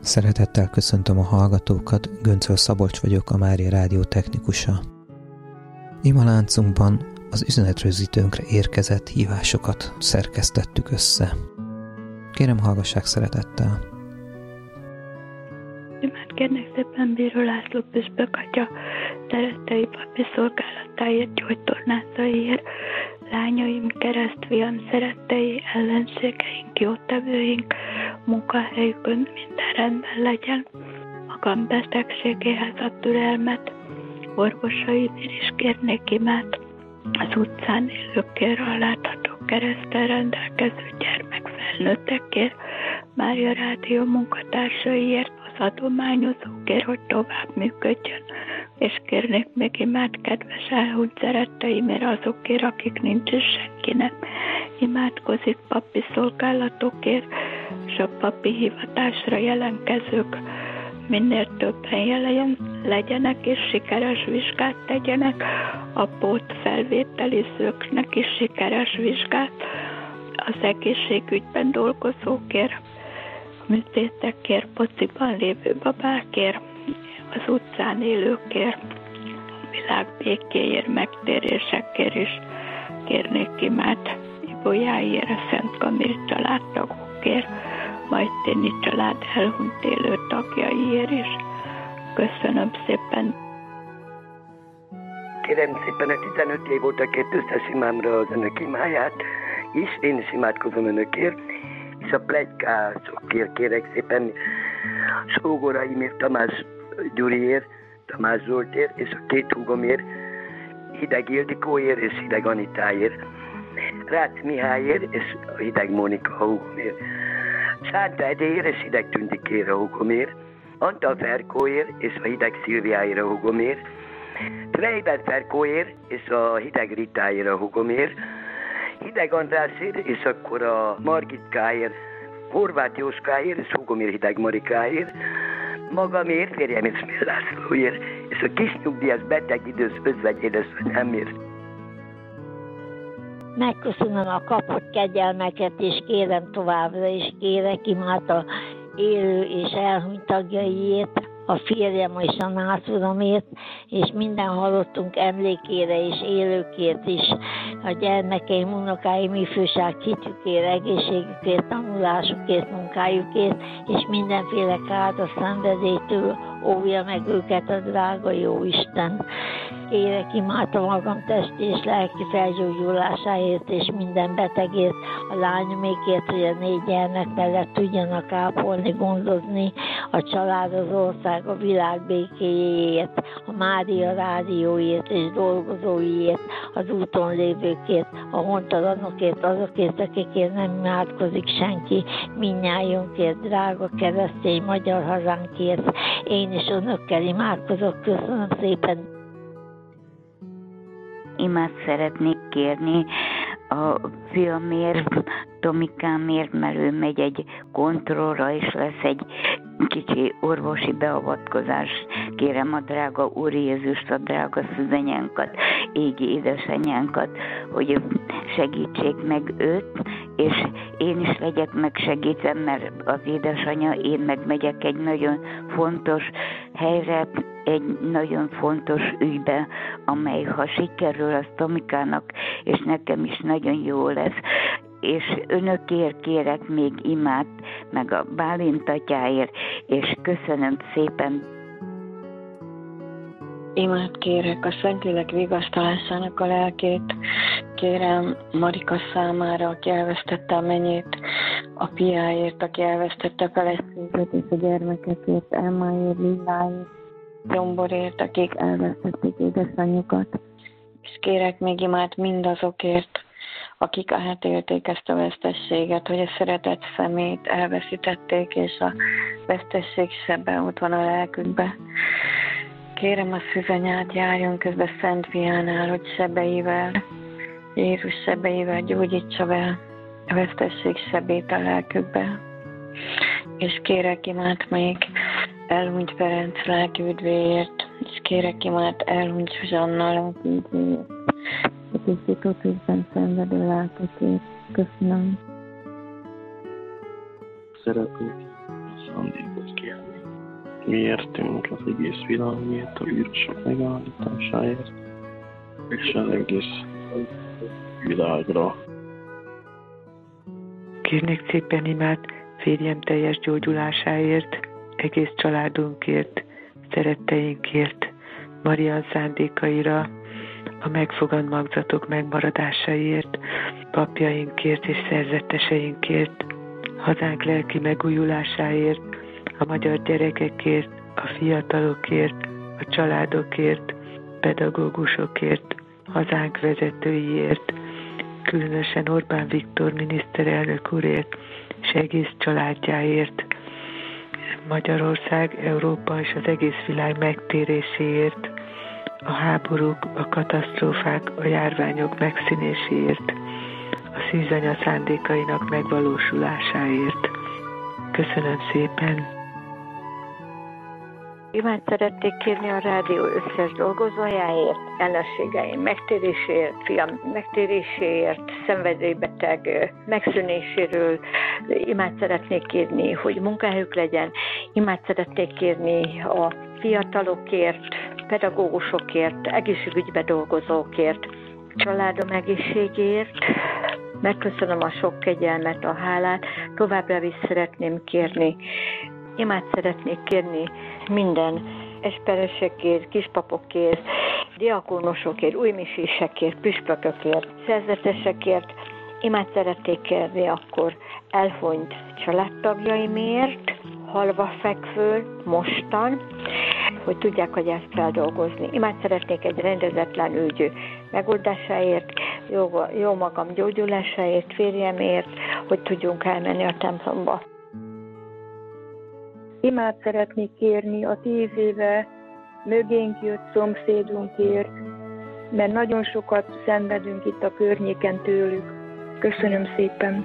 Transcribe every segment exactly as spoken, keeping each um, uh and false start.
Szeretettel köszöntöm a hallgatókat, Göncöl Szabolcs vagyok, a Mária Rádió technikusa. Imaláncunkban az üzenetrögzítőnkre érkezett hívásokat szerkesztettük össze. Kérem, hallgassák szeretettel! Imát kérnek szépen Bíró László püspök atya szerettei papi szolgálatáért, gyógytornászaiért, lányaim, keresztfiam szerettei, ellenségeink, jótevőink, munkahelyükön minden rendben legyen. Magam betegségéhez a türelmet, orvosaimért is kérnék imát, az utcán élőkért, a látható kereszttel rendelkező gyermekfelnőttekért, Mária Rádió munkatársaiért, az adományozókért, hogy tovább működjön, és kérnék még imát kedves elhunyt szeretteimért, azokért, akik nincs is senkinek. Imádkozik papi szolgálatokért, és a papi hivatásra jelentkezők minél többen jelen legyenek, és sikeres vizsgát tegyenek, a pót felvételizőknek is sikeres vizsgát, az egészségügyben dolgozókért, a műtétekért, pociban lévő babákért, az utcán élőkért, a világ békéért, megtérésekért is kérnék imát, Ibolyáért, a Szent Kamil családtagokért, Majténi család elhunyt élő tagjaiért is. Köszönöm szépen. Kérem szépen, a tizenöt év óta kért összes imámra az önök imáját is, én is imádkozom önökért, és a pletykásokért kérek szépen, sógoraimért, Tamás Gyuriért, Tamás Zsoltért, és a két húgomért, Hideg Ildikóért és Hideg Anitáért, Rácz Mihályért és a Hideg Mónika húgomért, Sánta Edéért és Hideg Tündikért a húgomért, Antal Ferkóért és a Hideg Szilviáért a húgomért, Freiber Ferkóért és a Hideg Ritáért a húgomért, Hideg Andrásért és akkor a Margitkáért, Horváth Jóskáért és húgomért Hideg Marikáért, magamért, férjem és Smil Lászlóért, és a kis nyugdíjas beteg idős özvegy édesanyámért. Megköszönöm a kapott kegyelmeket, és kérem továbbra is, kérek imát a élő és elhunyt tagjaiért, a férjem és a nászuramért, és minden halottunk emlékére és élőkért is, a gyermekeim, unokáim, ifjúság hitükért, egészségükért, tanulásukért, munkájukért, és mindenféle káros szenvedélytől óvja meg őket a drága jó Isten. Kérek imát a magam testi és lelki felgyógyulásáért, és minden betegért, a lányomékért, hogy a négy gyermek mellett tudjanak ápolni, gondozni, a család, az ország, a világ békéjéért, a Mária Rádióért és dolgozóiért, az úton lévőkért, a hontalanokért, azokért, akikért nem imádkozik senki, mindnyájunkért, drága keresztény magyar hazánkért. Én is önökkel imádkozok, köszönöm szépen. Imát szeretnék kérni a fiamért, Tomikámért, mert ő megy egy kontrollra, és lesz egy kicsi orvosi beavatkozás. Kérem a drága Úr Jézust, a drága szüzenyánkat, égi édesanyánkat, hogy segítsék meg őt, és én is legyek megsegítve, mert az édesanyja, én meg megyek egy nagyon fontos helyre, egy nagyon fontos ügybe, amely ha sikerül, az Tomikának és nekem is nagyon jó lesz. És önökért kérek még imát, meg a Bálint atyáért, és köszönöm szépen. Imát kérek a Szentlélek vigasztalásának a lelkét, kérem Marika számára, aki elvesztette a mennyét, a piáért, aki elvesztette a feleségét és a gyermekekért, Emmáért, Lilláért, Zomborért, akik elvesztették édesanyjukat, és kérek még imát mindazokért, akik átélték ezt a vesztességet, hogy a szeretett szemét elveszítették, és a vesztesség sebben ott van a lelkükbe. Kérem a szüzenyát, járjon közbe Szent Fiánál, hogy sebeivel, Jézus sebeivel gyógyítsa be a vesztesség sebét a lelkükbe. És kérek imát még elhunyt Ferenc lelki üdvéért, és kérek imát elhunyt Zsanna lelki üdvéért, a tisztítótűzben szenvedő lelkekért. Köszönöm. Szeretnék ajándékot kérni. Miértünk az egész világért, a vírusok megállításáért, és az egész világra. Kérnék szépen imát férjem teljes gyógyulásáért, egész családunkért, szeretteinkért, Maria szándékaira, a megfogant magzatok megmaradásáért, papjainkért és szerzeteseinkért, hazánk lelki megújulásáért, a magyar gyerekekért, a fiatalokért, a családokért, pedagógusokért, hazánk vezetőiért, különösen Orbán Viktor miniszterelnök úrért és egész családjáért, Magyarország, Európa és az egész világ megtéréséért, a háborúk, a katasztrófák, a járványok megszűnéséért, a szűzanya szándékainak megvalósulásáért. Köszönöm szépen! Imánt szeretnék kérni a rádió összes dolgozójáért, ellenségeim megtéréséért, fiam megtéréséért, szenvedélybeteg megszűnéséről. Imánt szeretnék kérni, hogy munkahelyük legyen. Imánt szeretnék kérni a fiatalokért, pedagógusokért, egészségügybe dolgozókért, családom egészségért. Megköszönöm a sok kegyelmet, a hálát, továbbra is szeretném kérni. Imát szeretnék kérni minden esperesekért, kispapokért, diakónosokért, újmisésekért, püspökökért, szerzetesekért. Imát szeretnék kérni akkor elhunyt családtagjaimért, halva fekvő, mostan, hogy tudják, hogy ezt feldolgozni. Imát szeretnék egy rendezetlen ügy megoldásáért, jó, jó magam gyógyulásáért, férjemért, hogy tudjunk elmenni a templomba. Imát szeretnék kérni a tíz éve mögénk jött szomszédunkért, mert nagyon sokat szenvedünk itt a környéken tőlük. Köszönöm szépen!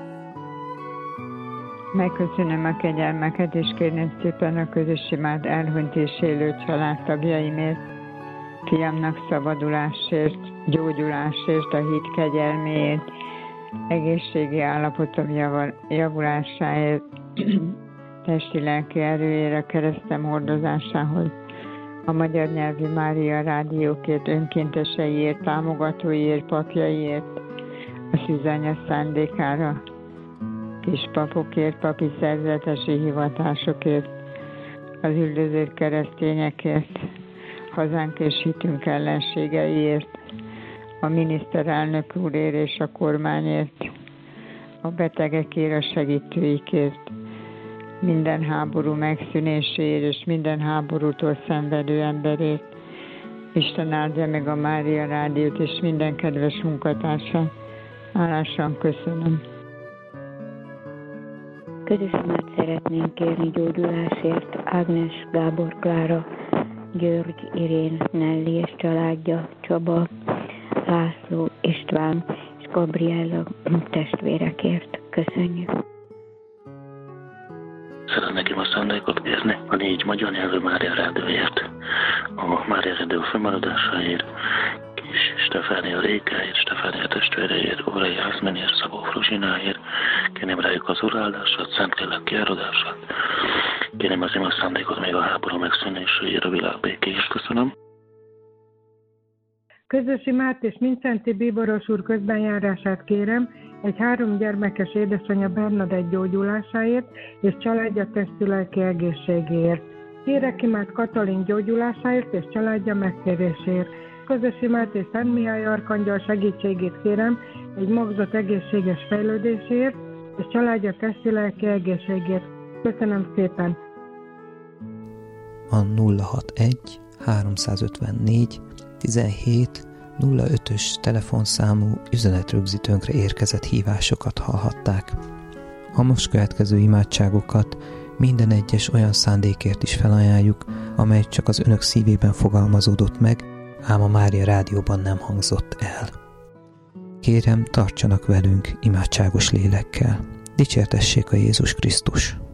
Megköszönöm a kegyelmeket, és kérném szépen a közös imát elhunyt és élő családtagjaimért, fiamnak szabadulásért, gyógyulásért, a hit kegyelméért, egészségi állapotom javulásáért, testi-lelki erőért, a keresztem hordozásához, a magyar nyelvű Mária rádiókért, önkénteseiért, támogatóiért, papjaiért, a szűzanya szándékára, kispapokért, papi szerzetesi hivatásokért, az üldözött keresztényekért, hazánk és hitünk ellenségeiért, a miniszterelnök úrért és a kormányért, a betegekért, a segítőikért, minden háború megszűnéséért és minden háborútól szenvedő emberért. Isten áldja meg a Mária rádiót és minden kedves munkatársát. Hálásan köszönöm. Közösséget szeretnénk kérni gyógyulásért Ágnes, Gábor, Klára, György, Irén, Nelly és családja, Csaba, László, István és Gabriella testvérekért. Köszönjük. Szeretnék a szándékot kérni a négy magyar nyelvű Mária rádióért, a Mária rádió fennmaradásáért, Kis Stefánia Rékáért, Stefánia testvéreért, Órai Jászminért, Szabó Fruzsináért, kérném rájuk az uráldását, Szentlélek kiáradását, kérném az ima szándékot még a háború megszűnéséért, a világ békéért. Köszönöm. Közös imát és Mindszenty Bíboros úr közbenjárását kérem egy három gyermekes édesanyja Bernadett gyógyulásáért és családja testi-lelki egészségéért. Kérek imát Katalin gyógyulásáért és családja megtérésért. Közös imát és Szent Mihály arkangyal segítségét kérem egy magzat egészséges fejlődéséért és családja testi-lelki egészségért. Köszönöm szépen! A nulla hatvanegy háromszázötvennégy tizenhét nulla ötös telefonszámú üzenetrögzítőnkre érkezett hívásokat hallhatták. A most következő imádságokat minden egyes olyan szándékért is felajánljuk, amely csak az önök szívében fogalmazódott meg, ám a Mária rádióban nem hangzott el. Kérem, tartsanak velünk imádságos lélekkel. Dicsértessék a Jézus Krisztus!